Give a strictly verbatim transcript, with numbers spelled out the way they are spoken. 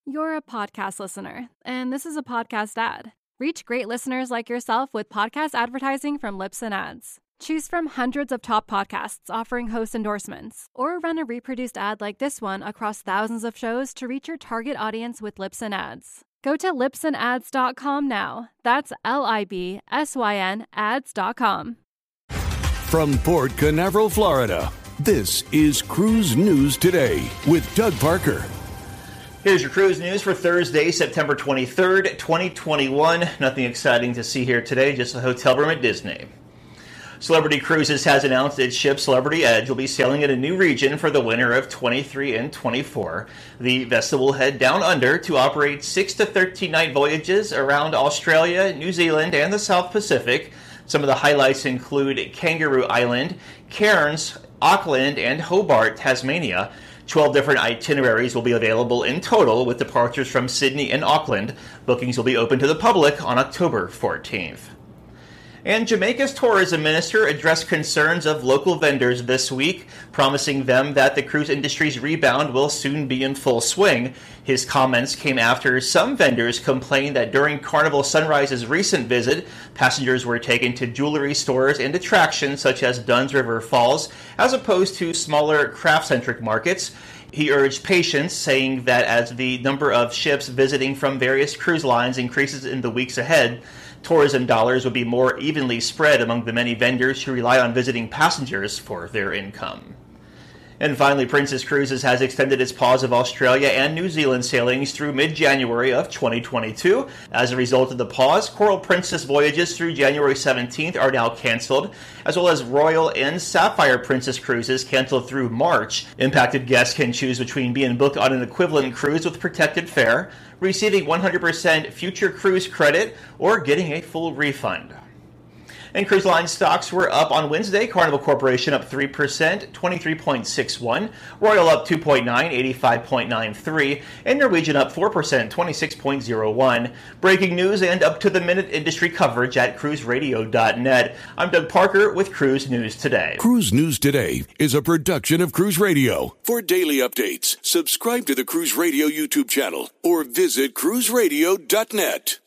You're a podcast listener, and this is a podcast ad. Reach great listeners like yourself with podcast advertising from Libsyn Ads. Choose from hundreds of top podcasts offering host endorsements, or run a reproduced ad like this one across thousands of shows to reach your target audience with Libsyn Ads. Go to libsyn ads dot com now. That's L I B S Y N ads dot com. From Port Canaveral, Florida, this is Cruise News Today with Doug Parker. Here's your cruise news for Thursday, September twenty-third, twenty twenty-one. Nothing exciting to see here today, just a hotel room at Disney. Celebrity Cruises has announced its ship Celebrity Edge will be sailing in a new region for the winter of twenty-three and twenty-four. The vessel will head down under to operate six to thirteen night voyages around Australia, New Zealand, and the South Pacific. Some of the highlights include Kangaroo Island, Cairns, Auckland, and Hobart, Tasmania. twelve different itineraries will be available in total, with departures from Sydney and Auckland. Bookings will be open to the public on October fourteenth. And Jamaica's tourism minister addressed concerns of local vendors this week, promising them that the cruise industry's rebound will soon be in full swing. His comments came after some vendors complained that during Carnival Sunrise's recent visit, passengers were taken to jewelry stores and attractions such as Dunn's River Falls, as opposed to smaller craft-centric markets. He urged patience, saying that as the number of ships visiting from various cruise lines increases in the weeks ahead, tourism dollars would be more evenly spread among the many vendors who rely on visiting passengers for their income. And finally, Princess Cruises has extended its pause of Australia and New Zealand sailings through mid-January of twenty twenty-two. As a result of the pause, Coral Princess voyages through January seventeenth are now canceled, as well as Royal and Sapphire Princess cruises canceled through March. Impacted guests can choose between being booked on an equivalent cruise with protected fare, receiving one hundred percent future cruise credit, or getting a full refund. And cruise line stocks were up on Wednesday. Carnival Corporation up three percent, twenty-three point six one. Royal up two point nine, eighty-five point nine three. And Norwegian up four percent, twenty-six point zero one. Breaking news and up-to-the-minute industry coverage at cruise radio dot net. I'm Doug Parker with Cruise News Today. Cruise News Today is a production of Cruise Radio. For daily updates, subscribe to the Cruise Radio YouTube channel or visit cruise radio dot net.